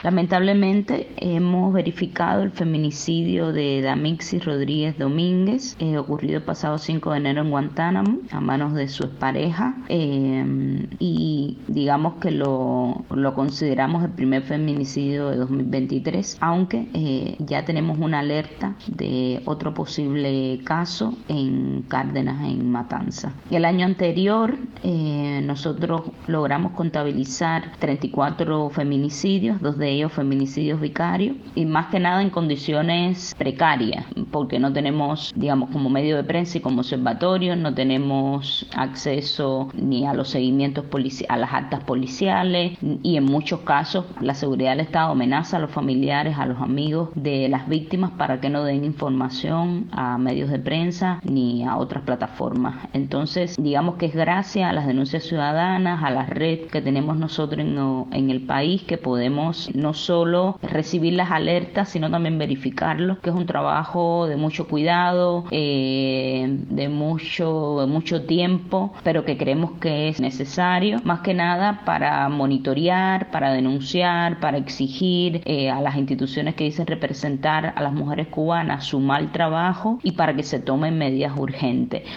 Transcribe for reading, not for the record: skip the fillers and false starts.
Lamentablemente hemos verificado el feminicidio de Damixi Rodríguez Domínguez, ocurrido el pasado 5 de enero en Guantánamo, a manos de su expareja, y digamos que lo consideramos el primer feminicidio de 2023, aunque ya tenemos una alerta de otro posible caso en Cárdenas, en Matanza. El año anterior nosotros logramos contabilizar 34 feminicidios, 2 de ellos feminicidios vicarios, y más que nada en condiciones precarias, porque no tenemos, digamos, como medio de prensa y como observatorio, no tenemos acceso ni a los seguimientos a las actas policiales, y en muchos casos la seguridad del Estado amenaza a los familiares, a los amigos de las víctimas para que no den información a medios de prensa ni a otras plataformas. Entonces, digamos que es gracias a las denuncias ciudadanas, a la red que tenemos nosotros en el país, que podemos no solo recibir las alertas, sino también verificarlo, que es un trabajo de mucho cuidado, de mucho tiempo, pero que creemos que es necesario, más que nada para monitorear, para denunciar, para exigir a las instituciones que dicen representar a las mujeres cubanas su mal trabajo, y para que se tomen medidas urgentes.